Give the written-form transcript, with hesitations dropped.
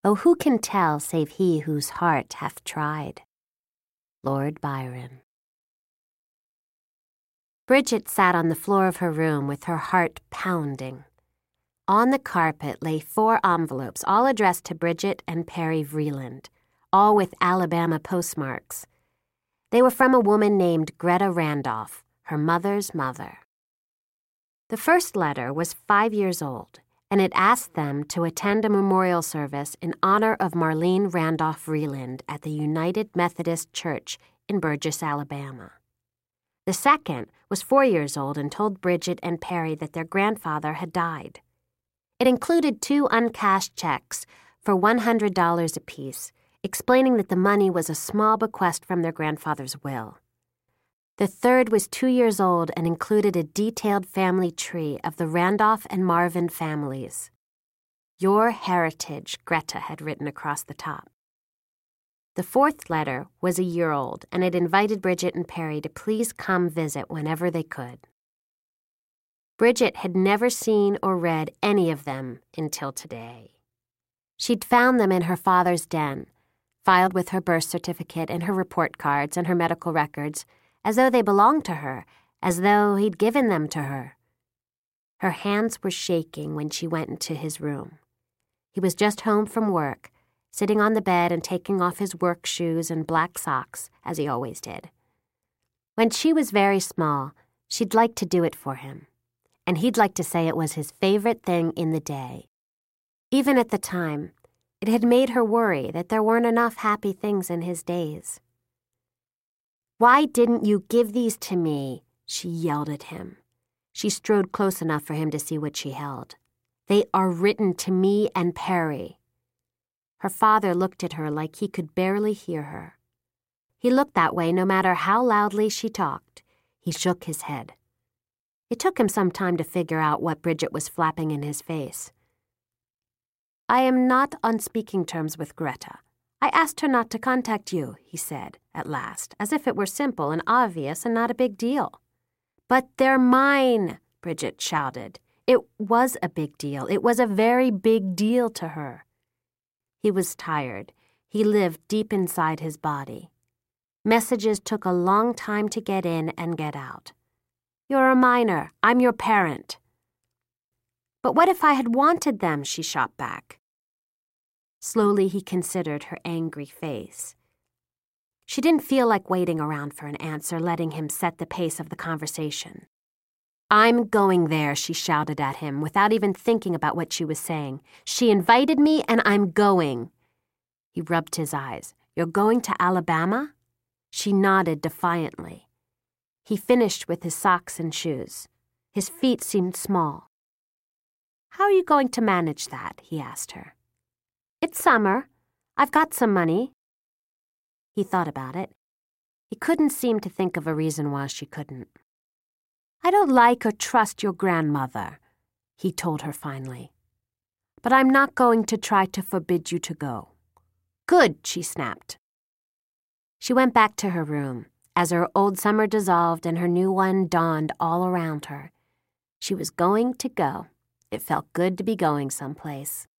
Oh, who can tell save he whose heart hath tried? Lord Byron. Bridget sat on the floor of her room with her heart pounding. On the carpet lay 4 envelopes, all addressed to Bridget and Perry Vreeland, all with Alabama postmarks. They were from a woman named Greta Randolph, her mother's mother. The first letter was 5 years old, and it asked them to attend a memorial service in honor of Marlene Randolph Vreeland at the United Methodist Church in Burgess, Alabama. The second was 4 years old and told Bridget and Perry that their grandfather had died. It included 2 uncashed checks for $100 apiece, explaining that the money was a small bequest from their grandfather's will. The third was 2 years old and included a detailed family tree of the Randolph and Marvin families. Your heritage, Greta had written across the top. The fourth letter was a year old, and it invited Bridget and Perry to please come visit whenever they could. Bridget had never seen or read any of them until today. She'd found them in her father's den, filed with her birth certificate and her report cards and her medical records, as though they belonged to her, as though he'd given them to her. Her hands were shaking when she went into his room. He was just home from work, sitting on the bed and taking off his work shoes and black socks, as he always did. When she was very small, she'd like to do it for him, and he'd like to say it was his favorite thing in the day. Even at the time, it had made her worry that there weren't enough happy things in his days. "Why didn't you give these to me?" she yelled at him. She strode close enough for him to see what she held. "They are written to me and Perry." Her father looked at her like he could barely hear her. He looked that way no matter how loudly she talked. He shook his head. It took him some time to figure out what Bridget was flapping in his face. "I am not on speaking terms with Greta. I asked her not to contact you," he said, at last, as if it were simple and obvious and not a big deal. "But they're mine," Bridget shouted. It was a big deal. It was a very big deal to her. He was tired. He lived deep inside his body. Messages took a long time to get in and get out. "You're a minor. I'm your parent." "But what if I had wanted them?" she shot back. Slowly he considered her angry face. She didn't feel like waiting around for an answer, letting him set the pace of the conversation. "I'm going there," she shouted at him, without even thinking about what she was saying. "She invited me, and I'm going." He rubbed his eyes. "You're going to Alabama?" She nodded defiantly. He finished with his socks and shoes. His feet seemed small. "How are you going to manage that?" he asked her. "It's summer. I've got some money." He thought about it. He couldn't seem to think of a reason why she couldn't. "I don't like or trust your grandmother," he told her finally. "But I'm not going to try to forbid you to go." "Good," she snapped. She went back to her room as her old summer dissolved and her new one dawned all around her. She was going to go. It felt good to be going someplace.